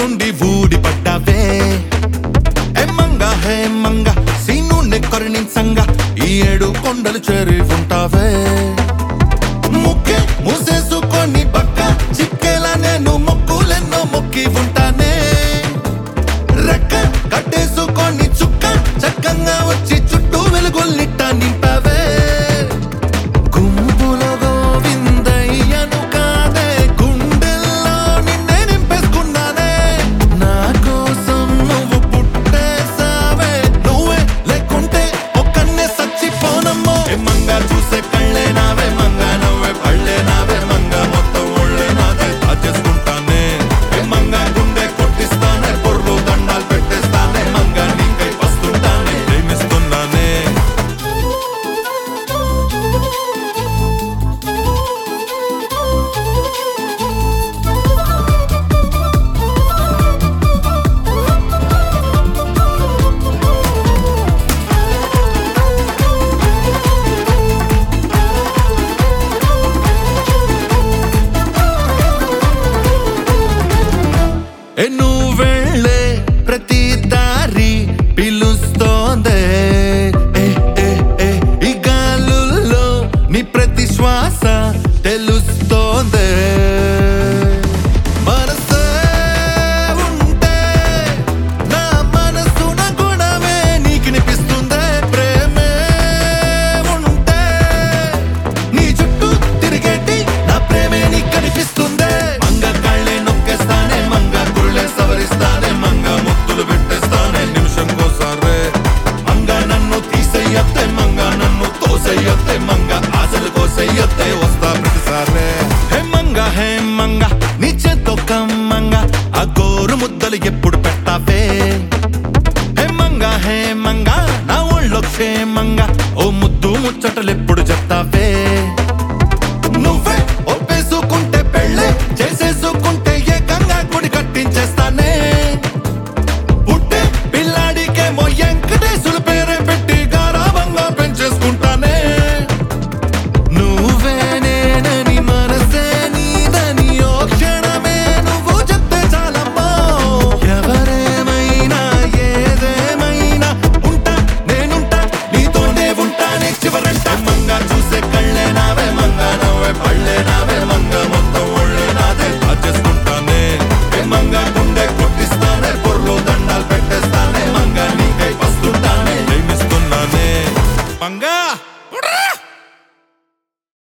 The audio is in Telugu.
నుండి ఊడిపడ్డావే ఎమ్మంగా హేమంగా సీను నెక్కరినించంగా ఈ 7 కొండలు చేరి ఉంటావే ముక్కే మూసేసుకొని పక్క చిక్కేలా నేను మొక్కులెన్నో మొక్కి ఉంటానే రెక్క కట్టేసుకొని చుక్క చక్కంగా వచ్చి చుట్టూ వెలుగుల్నిట్ట నింపావే గుంపులో గోవిందయ్యను కాదే గుండెల్లో నిన్నే నింపేసుకున్నానే నా కోసం నువ్వు పుట్టేసావే నువ్వే లేకుంటే ఒక్కన్నే సచ్చిపోనమ్మో మంగా చూసే కళ్ళే నావే మంగా నవ్వే పళ్ళే నావే మంగా మొత్తం ఒళ్ళే నాదే దాచేసుకుంటానే మంగా గుండె కొట్టిస్తానే పొర్లు దండాలు పెట్టేస్తానే మంగా నీకై వస్తుంటానే ప్రేమిస్తున్నానే నువ్వెళ్ళే ప్రతి దారి పిలుస్తోందే ఈ గాలుల్లో నీ ప్రతి శ్వాస తెలుస్తోందే మనసే ఉంటే నా మనసున గుణమే నీకినిపిస్తుందే ప్రేమే ఉంటే నీ చుట్టూ తిరిగేటి నా ప్రేమే నీకు కనిపిస్తుందే మంగ కాళ్ళే నొక్కేస్తానే మంగ గురులే సవరిస్తానే మంగ ముద్దులు పెట్టేస్తానే నిమిషం కోసారే మంగ నన్ను తీసేయత్తే మంగ నన్ను తోసేయత్తే మంగ ఆశలు కోసేయత్తే వస్తా ప్రతిసారే హే మంగ నీ చేత్తో కమ్మంగా ఆ గోరు ముద్దలు ఎప్పుడు పెట్టావే హే మంగ నా ఒళ్ళో క్షేమంగా ఓ ముద్దు ముచ్చటలు ఎప్పుడు చెప్తావే నువ్వే ఒప్పేసుకుంటే పెళ్ళే చేసేసుకుంటే ఏకంగా గుడి కట్టించేస్తానే పుట్టే పిల్లాడికేమో వెంకటేశుల పేరే పెట్టి గారాబంగా పెంచేసుకుంటానే నువ్వే నేనని మనసే నీదని ఓ క్షణమే నువ్వు చెప్తే చాలమ్మా ఎవరేమైనా ఏదేమైనా ఉంటా నేనుంటా నీతోనే ఉంటానే చివరంట మంగా చూసే కళ్ళే నావే మంగా నవ్వే పళ్ళే నావే మంగా మొత్తం ఒళ్ళే నాదే దాచేసుకుంటానే మంగా గుండె కొట్టిస్తానే పొర్లు దండాలు పెట్టేస్తానే మంగా నీకై వస్తుంటానే ప్రేమిస్తున్నానే మంగా